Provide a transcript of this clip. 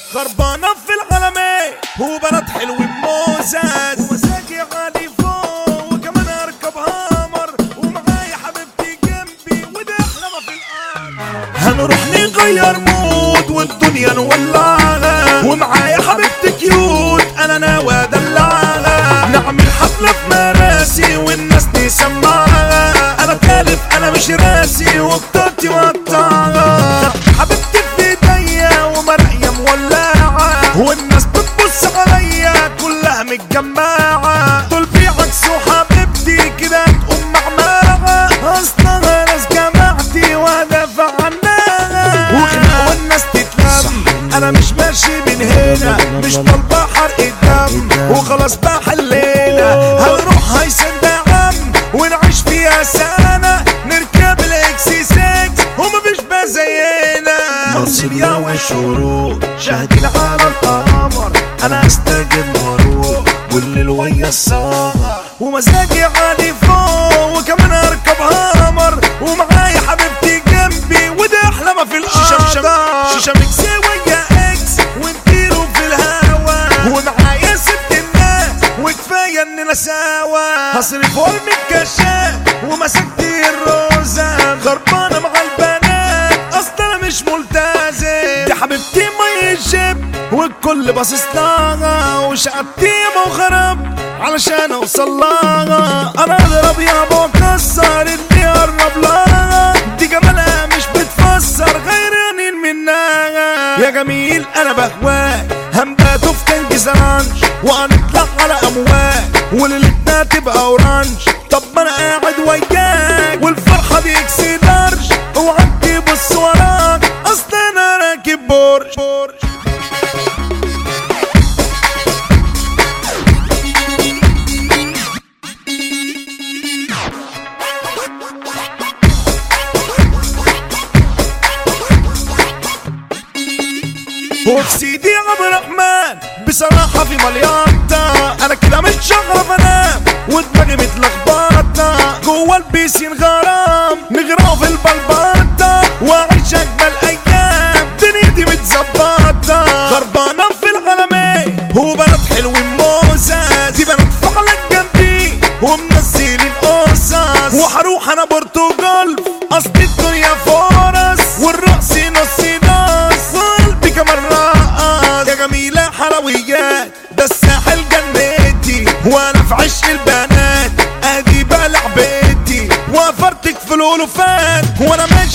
خربانة في العالمين وبنات حلوين موزز ومزاجي عالي فوق وكمان اركب هامر ومعايا حبيبتي جنبي ودي احلى ما في الارض. هنروح نغير مود والدنيا نولعها ومعايا حبيبتي كيوت انا ناوي ادلعها. نعمل حفلة في مراسي والناس تسمعها. انا كالف انا مش راسي وبطاقتي مقطعها. حبيبتي في ايديا ومرايا مولعة والناس بتبص عليا كلها متجمعة. دول بيعكسوا حبيبتي كده تقوم معمعة. اصلها ناس جماعتي وهدافع عنها وخناقة والناس تتلم. انا مش ماشي من هنا مش طالبة حرق الدم وخلاص بقى حلينا. هنروح هيسن دعم ونعيش فيها سنة نركب الاكسي 6 ومفيش بقى زينا. مرسيليا والشروق شاهدين على القمر. انا استجد واروق والليل ويا السهر ومزاجي عالي فوق وكمان اركب هامر ومعايا حبيبتي جنبي ودي احلى ما في الارض. شيشة ميكس ويا اكس ونطيروا في الهوا ومعايا ست الناس وكفايه اننا سوا. هصرف ورم الكشاف ومسكت الروزة خربانة مع البنات اصلا انا مش ملتزم. دي حبيبتي ما يجيب والكل باصص لها وشقتي وخرب علشان اوصل لها. انا اضرب يابا واكسر اللي يقرب لها. دي جمالها مش بتفسر غيرانين منها. يا جميل انا بهواك هنباتوا في كنج زرانش وهنطلع على امواج وليلتنا تبقى اورانج. طب ما انا قاعد وياك والفرحه دي اكسي لارج اوعى تبص وراك اصل انا راكب بورش. وبسيدي عبد الرحمن بصراحة في مليانتا. انا كده مش شغرف انام ودماغي متلخبطة جوا البيسين غرام نغرقوا في البلبطة واعيش اجمل ايام دنيتي متظبطة. خربانة في العالمين وبنات حلوين موزز. دي بنات فعلا جنبي ومنزلين قصص وهروح انا برتغال اصل الدنيا فرص والرقص نص نص وقلبي كمان رقص. يا جميلة حلويات ده الساحل جنتي وانا في عشق البنات ادي بقى لعبتي وفرتك في الالوفات وانا